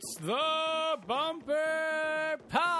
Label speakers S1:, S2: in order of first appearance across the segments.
S1: It's the Bumper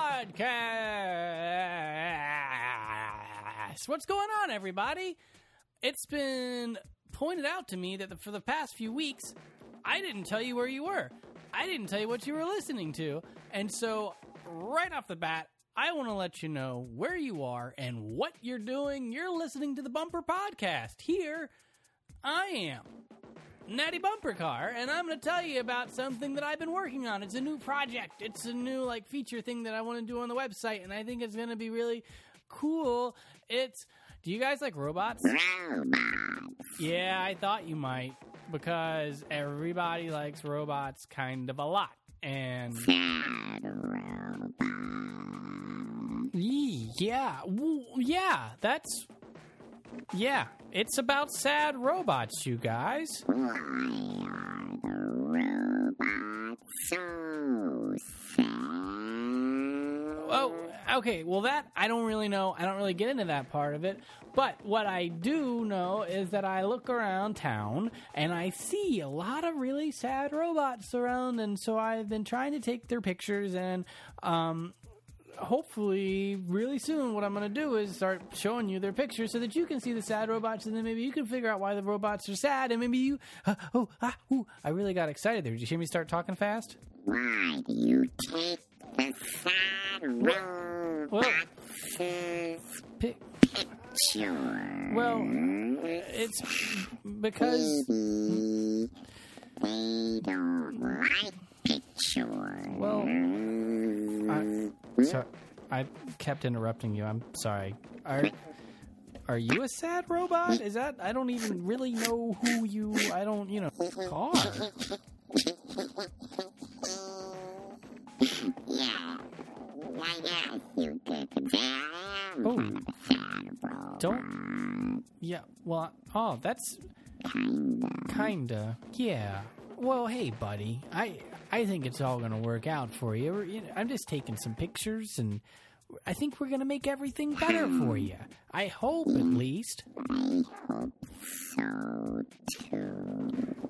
S1: Podcast. What's going on, everybody? It's been pointed out to me that for the past few weeks, I didn't tell you where you were. I didn't tell you what you were listening to. And so, right off the bat, I want to let you know where you are and what you're doing. You're listening to the Bumper Podcast. Here, I am, Natty Bumper Car, and I'm going to tell you about something that I've been working on. It's a new project. It's a new feature thing that I want to do on the website, and I think it's going to be really cool. Do you guys like robots? Yeah, I thought you might, because everybody likes robots kind of a lot. And it's about sad robots, you guys.
S2: Why are the robots so sad?
S1: Oh, okay, well that, I don't really know. I don't really get into that part of it. But what I do know is that I look around town and I see a lot of really sad robots around. And so I've been trying to take their pictures and, hopefully, really soon, what I'm going to do is start showing you their pictures so that you can see the sad robots, and then maybe you can figure out why the robots are sad, and maybe you... I really got excited there. Did you hear me start talking fast?
S2: Why do you take the sad robots' picture?
S1: Well, it's because...
S2: Maybe they don't like pictures.
S1: Well... So I kept interrupting you. I'm sorry. Are you a sad robot? Is that... I don't even really know who you... I don't, are.
S2: Yeah. I guess you could consider them kind of a sad robot.
S1: Don't... Yeah, well... Oh, that's... Kinda. Yeah. Well, hey, buddy. I think it's all going to work out for you. I'm just taking some pictures, and I think we're going to make everything better for you. I hope, at least.
S2: I hope so, too.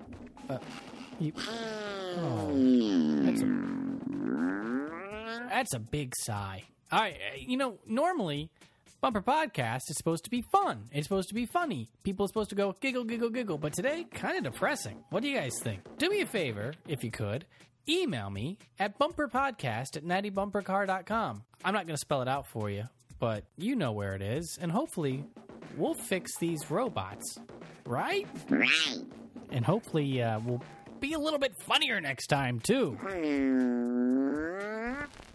S1: That's a big sigh. All right, normally... Bumper Podcast is supposed to be fun. It's supposed to be funny. People are supposed to go giggle, giggle, giggle. But today, kind of depressing. What do you guys think? Do me a favor, if you could. Email me at bumperpodcast@nattybumpercar.com. I'm not going to spell it out for you, but you know where it is. And hopefully, we'll fix these robots. Right?
S2: Right.
S1: And hopefully, we'll be a little bit funnier next time, too.